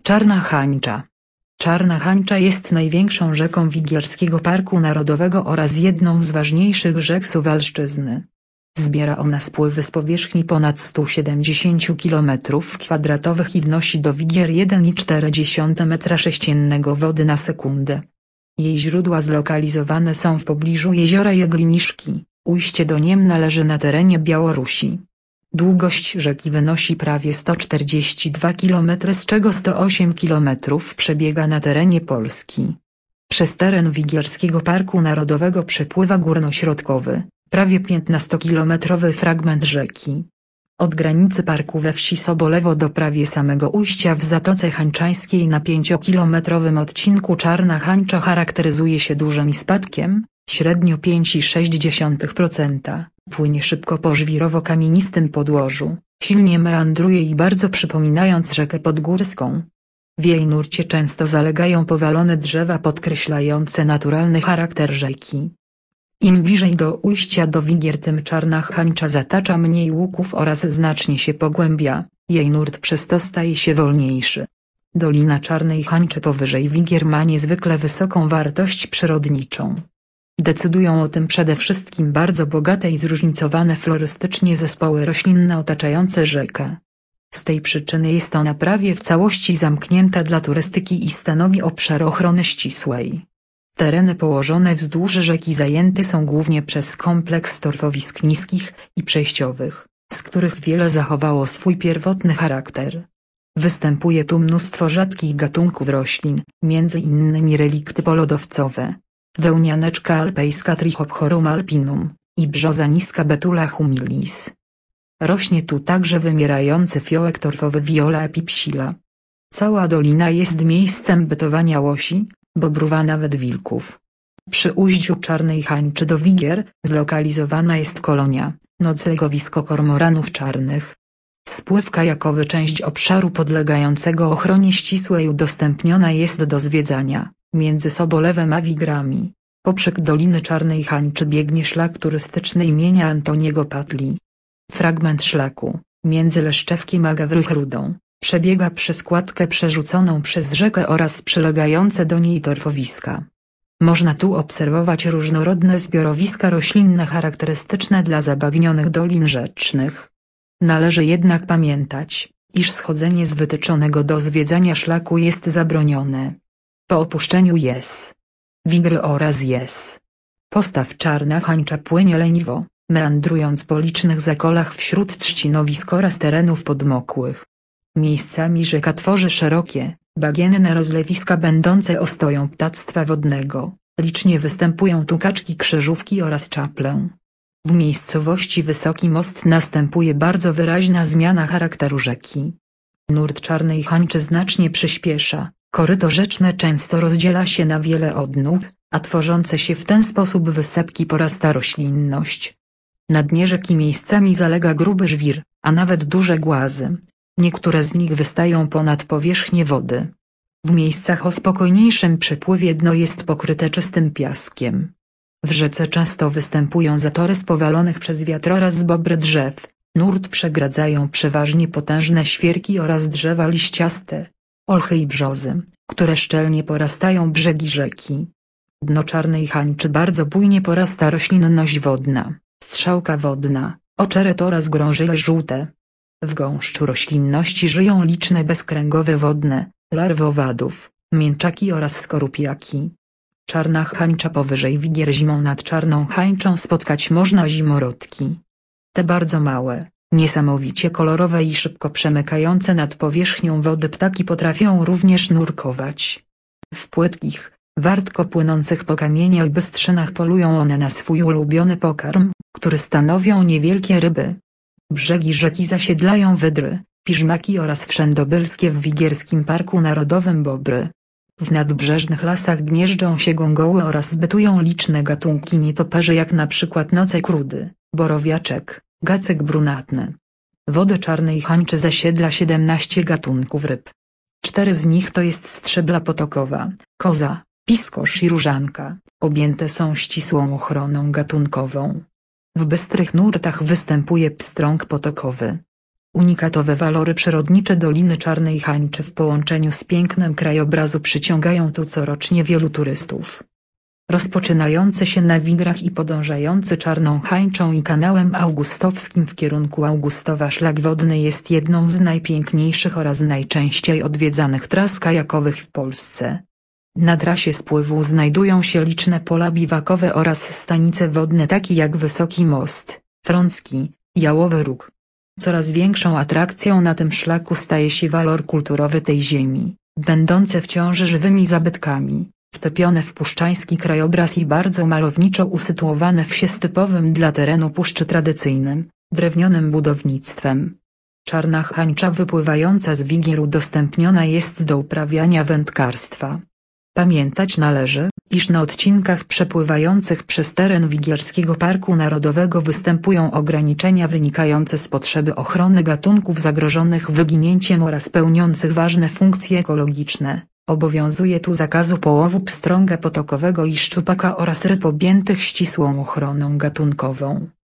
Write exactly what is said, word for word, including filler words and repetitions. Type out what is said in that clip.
Czarna Hańcza. Czarna Hańcza jest największą rzeką Wigierskiego Parku Narodowego oraz jedną z ważniejszych rzek Suwalszczyzny. Zbiera ona spływy z powierzchni ponad stu siedemdziesięciu kilometrów kwadratowych i wnosi do Wigier jeden i cztery dziesiąte metra sześciennego wody na sekundę. Jej źródła zlokalizowane są w pobliżu jeziora Jegliniszki, ujście do niem należy na terenie Białorusi. Długość rzeki wynosi prawie sto czterdzieści dwa kilometry, z czego sto osiem kilometrów przebiega na terenie Polski. Przez teren Wigierskiego Parku Narodowego przepływa górnośrodkowy, prawie piętnastokilometrowy fragment rzeki. Od granicy parku we wsi Sobolewo do prawie samego ujścia w Zatoce Hańczańskiej na pięciokilometrowym odcinku Czarna Hańcza charakteryzuje się dużym spadkiem, średnio pięć i sześć dziesiątych procent, płynie szybko po żwirowo-kamienistym podłożu, silnie meandruje i bardzo przypominając rzekę podgórską. W jej nurcie często zalegają powalone drzewa podkreślające naturalny charakter rzeki. Im bliżej do ujścia do Wigier, tym Czarna Hańcza zatacza mniej łuków oraz znacznie się pogłębia, jej nurt przez to staje się wolniejszy. Dolina Czarnej Hańczy powyżej Wigier ma niezwykle wysoką wartość przyrodniczą. Decydują o tym przede wszystkim bardzo bogate i zróżnicowane florystycznie zespoły roślinne otaczające rzekę. Z tej przyczyny jest ona prawie w całości zamknięta dla turystyki i stanowi obszar ochrony ścisłej. Tereny położone wzdłuż rzeki zajęte są głównie przez kompleks torfowisk niskich i przejściowych, z których wiele zachowało swój pierwotny charakter. Występuje tu mnóstwo rzadkich gatunków roślin, między innymi relikty polodowcowe, wełnianeczka alpejska Trichophorum alpinum i brzoza niska Betula humilis. Rośnie tu także wymierający fiołek torfowy Viola epipsila. Cała dolina jest miejscem bytowania łosi, bobrów, a nawet wilków. Przy ujściu Czarnej Hańczy do Wigier zlokalizowana jest kolonia, noclegowisko kormoranów czarnych. Spływ kajakowy, część obszaru podlegającego ochronie ścisłej, udostępniona jest do zwiedzania. Między Sobolewem a Wigrami, poprzek Doliny Czarnej Hańczy, biegnie szlak turystyczny imienia Antoniego Patli. Fragment szlaku, między Leszczewkiem a Gawrychrudą, przebiega przez kładkę przerzuconą przez rzekę oraz przylegające do niej torfowiska. Można tu obserwować różnorodne zbiorowiska roślinne charakterystyczne dla zabagnionych dolin rzecznych. Należy jednak pamiętać, iż schodzenie z wytyczonego do zwiedzania szlaku jest zabronione. Po opuszczeniu Jez Wigry oraz Jez postaw Czarna Hańcza płynie leniwo, meandrując po licznych zakolach wśród trzcinowisk oraz terenów podmokłych. Miejscami rzeka tworzy szerokie, bagienne rozlewiska będące ostoją ptactwa wodnego, licznie występują tu kaczki, krzyżówki oraz czaple. W miejscowości Wysoki Most następuje bardzo wyraźna zmiana charakteru rzeki. Nurt Czarnej Hańczy znacznie przyspiesza, koryto rzeczne często rozdziela się na wiele odnóg, a tworzące się w ten sposób wysepki porasta roślinność. Na dnie rzeki miejscami zalega gruby żwir, a nawet duże głazy. Niektóre z nich wystają ponad powierzchnię wody. W miejscach o spokojniejszym przepływie dno jest pokryte czystym piaskiem. W rzece często występują zatory z powalonych przez wiatr oraz bobry drzew. Nurt przegradzają przeważnie potężne świerki oraz drzewa liściaste, olchy i brzozy, które szczelnie porastają brzegi rzeki. Dno Czarnej Hańczy bardzo bujnie porasta roślinność wodna, strzałka wodna, oczeret oraz grążyle żółte. W gąszczu roślinności żyją liczne bezkręgowe wodne, larwy owadów, mięczaki oraz skorupiaki. Czarna Hańcza powyżej Wigier. Zimą nad Czarną Hańczą spotkać można zimorodki. Te bardzo małe, niesamowicie kolorowe i szybko przemykające nad powierzchnią wody ptaki potrafią również nurkować. W płytkich, wartko płynących po kamieniach bystrzynach polują one na swój ulubiony pokarm, który stanowią niewielkie ryby. Brzegi rzeki zasiedlają wydry, piżmaki oraz wszędobylskie w Wigierskim Parku Narodowym bobry. W nadbrzeżnych lasach gnieżdżą się gongoły oraz bytują liczne gatunki nietoperzy, jak na przykład nocek rudy, borowiaczek, gacek brunatny. Wody Czarnej Hańczy zasiedla siedemnaście gatunków ryb. Cztery z nich to jest strzebla potokowa, koza, piskosz i różanka, objęte są ścisłą ochroną gatunkową. W bystrych nurtach występuje pstrąg potokowy. Unikatowe walory przyrodnicze Doliny Czarnej Hańczy w połączeniu z pięknem krajobrazu przyciągają tu corocznie wielu turystów. Rozpoczynający się na Wigrach i podążający Czarną Hańczą i kanałem augustowskim w kierunku Augustowa szlak wodny jest jedną z najpiękniejszych oraz najczęściej odwiedzanych tras kajakowych w Polsce. Na trasie spływu znajdują się liczne pola biwakowe oraz stanice wodne takie jak Wysoki Most, Frącki, Jałowy Róg. Coraz większą atrakcją na tym szlaku staje się walor kulturowy tej ziemi, będące wciąż żywymi zabytkami, wtopione w puszczański krajobraz i bardzo malowniczo usytuowane wsie z typowym dla terenu puszczy tradycyjnym, drewnionym budownictwem. Czarna Hańcza wypływająca z Wigier udostępniona jest do uprawiania wędkarstwa. Pamiętać należy, iż na odcinkach przepływających przez teren Wigierskiego Parku Narodowego występują ograniczenia wynikające z potrzeby ochrony gatunków zagrożonych wyginięciem oraz pełniących ważne funkcje ekologiczne. Obowiązuje tu zakazu połowu pstrąga potokowego i szczupaka oraz ryb objętych ścisłą ochroną gatunkową.